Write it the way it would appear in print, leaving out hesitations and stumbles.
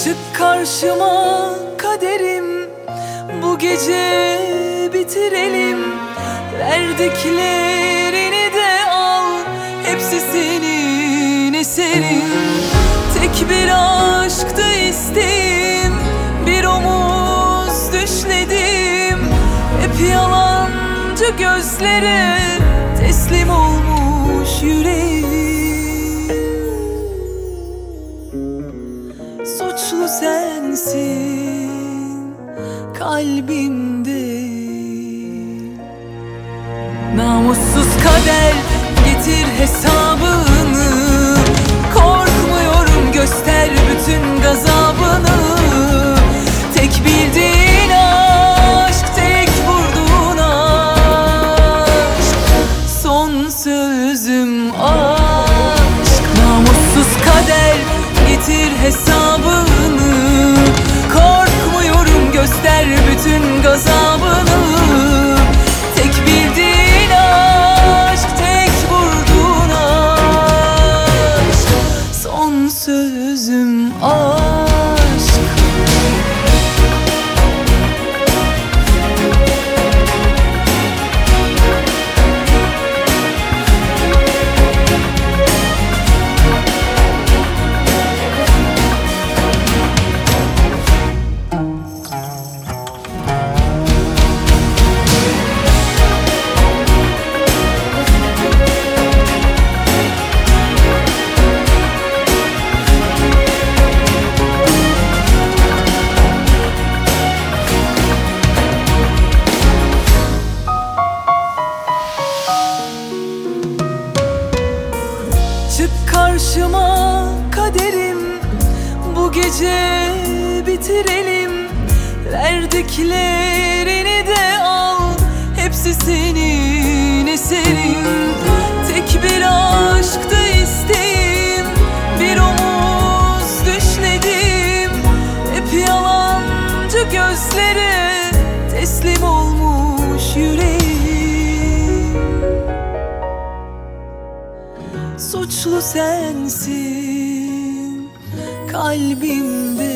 Çık karşıma kaderim, bu gece bitirelim. Verdiklerini de al, hepsi senin eserin. Tek bir aşktı isteğim, bir omuz düşledim. Hep yalancı gözlere teslim olmuş yüreğim. Suçlu sensin kalbimde. Namussuz kader, getir hesabını. Korkmuyorum, göster bütün gazabını. Tek bildiğin aşk, tek vurduğun aşk. Son sözüm aşk. Namussuz kader, getir hesabını. Korkmuyorum, göster bütün gazabını. Tek bildiğin aşk, tek vurduğun aşk. Son sözüm aşk. Çık karşıma kaderim, bu gece bitirelim. Verdiklerini de al, hepsi senin eserin. Tek bir aşktı isteğim, bir omuz düşledim. Hep yalancı gözlere teslim olmuş yüreğim. Suçlu sensin kalbimde.